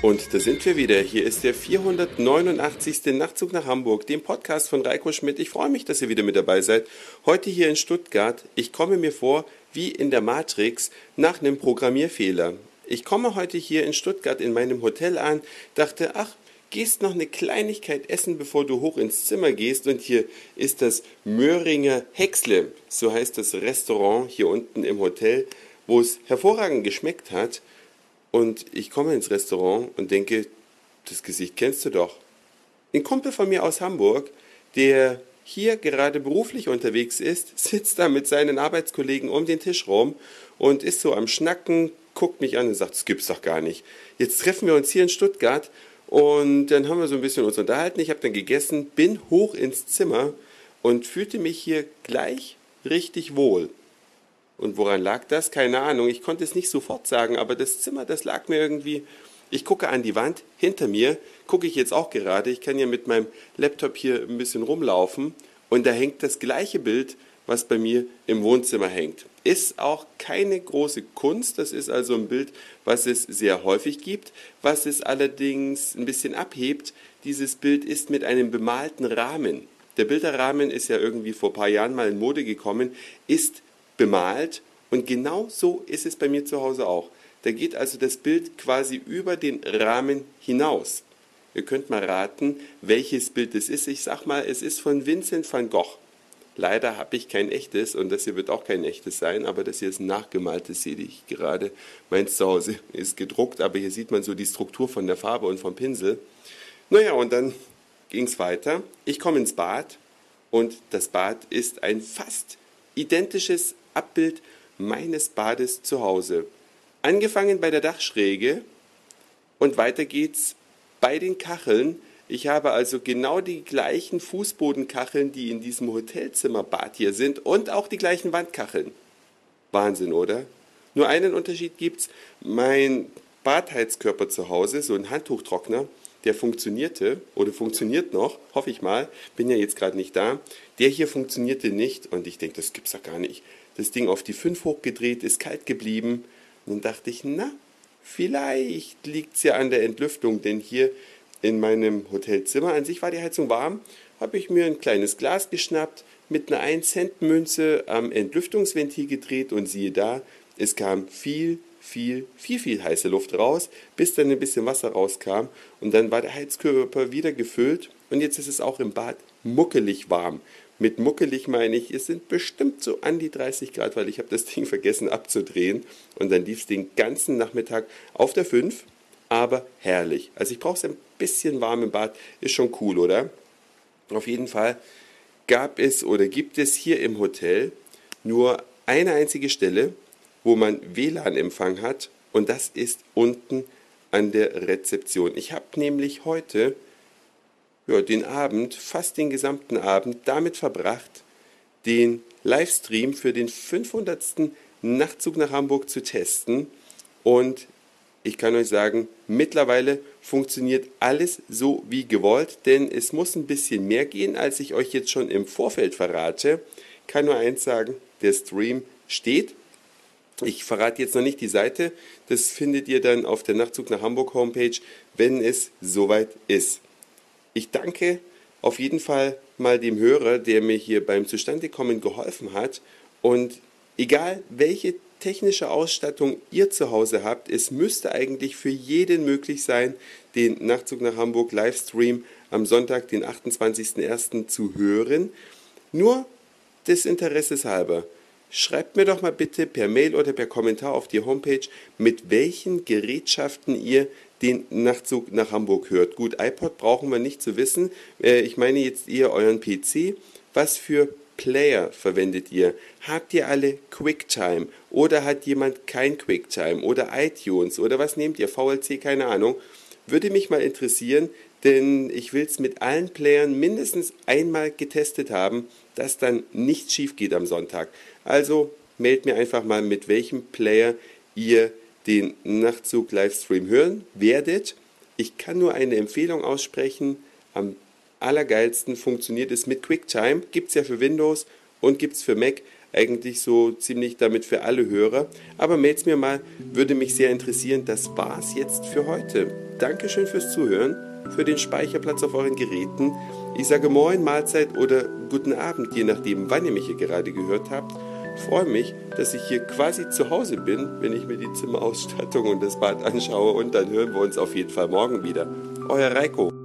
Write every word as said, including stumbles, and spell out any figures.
Und da sind wir wieder. Hier ist der vierhundertneunundachtzigste Nachtzug nach Hamburg, dem Podcast von Reiko Schmidt. Ich freue mich, dass ihr wieder mit dabei seid. Heute hier in Stuttgart. Ich komme mir vor wie in der Matrix nach einem Programmierfehler. Ich komme heute hier in Stuttgart in meinem Hotel an, dachte, ach, gehst noch eine Kleinigkeit essen, bevor du hoch ins Zimmer gehst. Und hier ist das Möhringer Häcksle, so heißt das Restaurant hier unten im Hotel, wo es hervorragend geschmeckt hat. Und ich komme ins Restaurant und denke, das Gesicht kennst du doch. Ein Kumpel von mir aus Hamburg, der hier gerade beruflich unterwegs ist, sitzt da mit seinen Arbeitskollegen um den Tisch rum und ist so am Schnacken, guckt mich an und sagt, das gibt's doch gar nicht. Jetzt treffen wir uns hier in Stuttgart und dann haben wir so ein bisschen uns unterhalten. Ich habe dann gegessen, bin hoch ins Zimmer und fühlte mich hier gleich richtig wohl. Und woran lag das? Keine Ahnung. Ich konnte es nicht sofort sagen, aber das Zimmer, das lag mir irgendwie. Ich gucke an die Wand, hinter mir gucke ich jetzt auch gerade. Ich kann ja mit meinem Laptop hier ein bisschen rumlaufen und da hängt das gleiche Bild, was bei mir im Wohnzimmer hängt. Ist auch keine große Kunst, das ist also ein Bild, was es sehr häufig gibt. Was es allerdings ein bisschen abhebt, dieses Bild ist mit einem bemalten Rahmen. Der Bilderrahmen ist ja irgendwie vor ein paar Jahren mal in Mode gekommen, ist bemalt und genau so ist es bei mir zu Hause auch. Da geht also das Bild quasi über den Rahmen hinaus. Ihr könnt mal raten, welches Bild es ist. Ich sag mal, es ist von Vincent van Gogh. Leider habe ich kein echtes und das hier wird auch kein echtes sein, aber das hier ist ein nachgemaltes, sehe ich gerade. Meins zu Hause ist gedruckt, aber hier sieht man so die Struktur von der Farbe und vom Pinsel. Naja, und dann ging es weiter. Ich komme ins Bad und das Bad ist ein fast identisches Abbild meines Bades zu Hause. Angefangen bei der Dachschräge und weiter geht's bei den Kacheln. Ich habe also genau die gleichen Fußbodenkacheln, die in diesem Hotelzimmerbad hier sind und auch die gleichen Wandkacheln. Wahnsinn, oder? Nur einen Unterschied gibt's. Mein Badheizkörper zu Hause, so ein Handtuchtrockner, der funktionierte oder funktioniert noch, hoffe ich mal, bin ja jetzt gerade nicht da. Der hier funktionierte nicht und ich denke, das gibt's doch gar nicht. Das Ding auf die fünf hochgedreht, ist kalt geblieben. Und dann dachte ich, na, vielleicht liegt's ja an der Entlüftung, denn hier in meinem Hotelzimmer, an sich war die Heizung warm, habe ich mir ein kleines Glas geschnappt, mit einer ein Cent Münze am Entlüftungsventil gedreht und siehe da, es kam viel, viel, viel, viel heiße Luft raus, bis dann ein bisschen Wasser rauskam und dann war der Heizkörper wieder gefüllt und jetzt ist es auch im Bad muckelig warm. Mit muckelig meine ich, es sind bestimmt so an die dreißig Grad, weil ich habe das Ding vergessen abzudrehen und dann lief es den ganzen Nachmittag auf der fünf, aber herrlich. Also ich brauche es ein bisschen warm im Bad, ist schon cool, oder? Auf jeden Fall gab es oder gibt es hier im Hotel nur eine einzige Stelle, wo man W L A N-Empfang hat und das ist unten an der Rezeption. Ich habe nämlich heute ja, den Abend, fast den gesamten Abend damit verbracht, den Livestream für den fünfhundertsten Nachtzug nach Hamburg zu testen und ich kann euch sagen, mittlerweile funktioniert alles so wie gewollt, denn es muss ein bisschen mehr gehen, als ich euch jetzt schon im Vorfeld verrate. Ich kann nur eins sagen, der Stream steht. Ich verrate jetzt noch nicht die Seite, das findet ihr dann auf der Nachtzug nach Hamburg Homepage, wenn es soweit ist. Ich danke auf jeden Fall mal dem Hörer, der mir hier beim Zustandekommen geholfen hat und egal welche technische Ausstattung ihr zu Hause habt, es müsste eigentlich für jeden möglich sein, den Nachtzug nach Hamburg Livestream am Sonntag, den achtundzwanzigsten ersten zu hören. Nur des Interesses halber. Schreibt mir doch mal bitte per Mail oder per Kommentar auf die Homepage, mit welchen Gerätschaften ihr den Nachtzug nach Hamburg hört. Gut, iPod brauchen wir nicht zu wissen. Ich meine jetzt eher euren P C. Was für Player verwendet ihr? Habt ihr alle QuickTime? Oder hat jemand kein QuickTime? Oder iTunes? Oder was nehmt ihr? V L C? Keine Ahnung. Würde mich mal interessieren, denn ich will es mit allen Playern mindestens einmal getestet haben, dass dann nichts schief geht am Sonntag. Also meldet mir einfach mal, mit welchem Player ihr den Nachtzug-Livestream hören werdet. Ich kann nur eine Empfehlung aussprechen. Am allergeilsten funktioniert es mit QuickTime. Gibt es ja für Windows und gibt es für Mac. eigentlich so ziemlich damit für alle Hörer. Aber mailt's mir mal, würde mich sehr interessieren. Das war's jetzt für heute. Dankeschön fürs Zuhören, für den Speicherplatz auf euren Geräten. Ich sage Moin, Mahlzeit oder guten Abend, je nachdem, wann ihr mich hier gerade gehört habt. Freue mich, dass ich hier quasi zu Hause bin, wenn ich mir die Zimmerausstattung und das Bad anschaue, und dann hören wir uns auf jeden Fall morgen wieder. Euer Reiko.